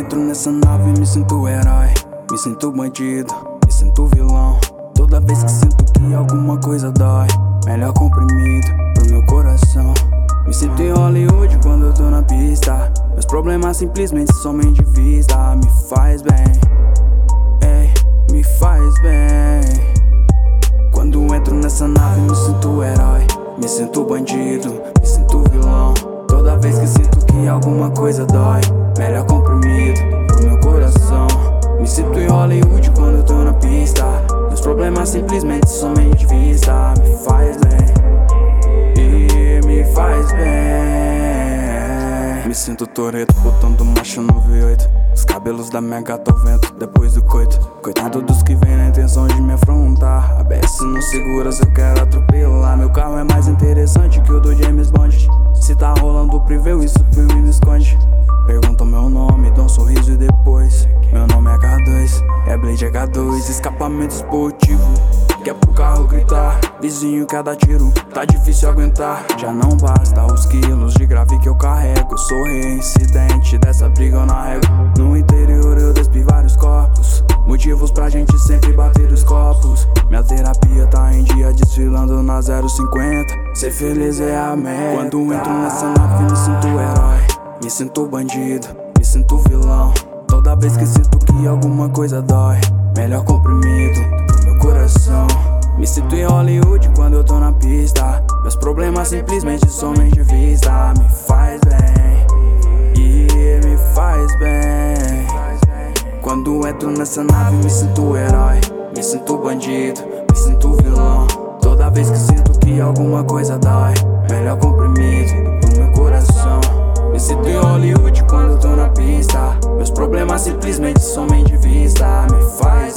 entro nessa nave me sinto herói, me sinto bandido, me sinto vilão. Toda vez que sinto que alguma coisa dói, melhor comprimido pro meu coração. Me sinto em Hollywood quando eu tô na pista. Meus problemas simplesmente somem de vista. Me faz bem, ei, me faz bem. Quando entro nessa nave me sinto herói, me sinto bandido, me sinto vilão. Toda vez que sinto que alguma coisa dói, melhor comprimido pro meu coração. Me sinto em Hollywood quando eu tô na pista. Meus problemas simplesmente somem de vista. Me faz bem, e me faz bem. Me sinto Toretto botando marcha no V8. Os cabelos da minha gata ao vento depois do coito. Coitado dos que vêm na intenção de me afrontar. ABS não segura se eu quero atropelar. Meu carro é mais interessante que o do James Bond. Se tá rolando o privê, isso filme me esconde. Perguntam meu nome, dão um sorriso e depois meu nome é K2, é Blade H2. Escapamento esportivo, que é pro carro gritar. Vizinho cada tiro, tá difícil aguentar. Já não basta os quilos de grave que eu carrego. Sou reincidente, dessa briga eu narrego. No interior eu despi vários corpos, motivos pra gente sempre bater os copos. Minha terapia tá em dia, desfilando na 050. Ser feliz é a meta. Quando entro nessa nave me sinto herói, me sinto bandido, me sinto vilão. Toda vez que sinto que alguma coisa dói, melhor comprimido pro meu coração. Me sinto em Hollywood quando eu tô na pista. Meus problemas simplesmente somem de vista. Me faz bem, e me faz bem. Quando entro nessa nave me sinto herói, me sinto bandido, me sinto vilão. Toda vez que sinto que alguma coisa dói, melhor comprimido pro meu coração. Me sinto em Hollywood quando eu tô na pista. Meus problemas simplesmente somem de vista. Me faz